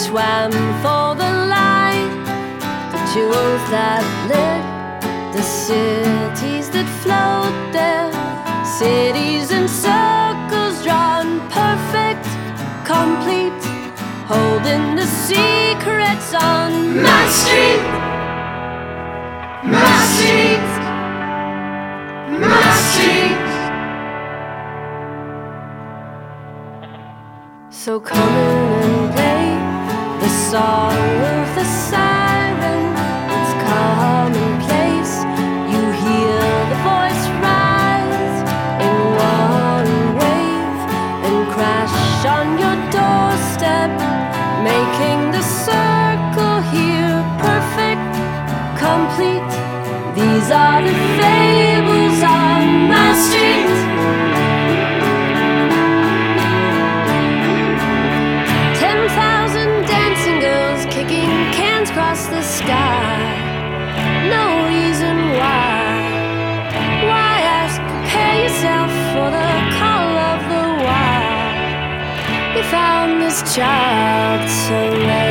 swam for the light, the jewels that lit the cities that float there, cities in circles drawn perfect, complete, holding the secrets on my street, my street, my street. So come in and play the song of the siren. It's commonplace. You hear the voice rise in one wave and crash on your doorstep, making the circle here perfect, complete. These are the fables on my street. 10,000 dancing girls kicking cans across the sky. No reason why. Why ask? Prepare yourself for the call of the wild. We found this child so rare.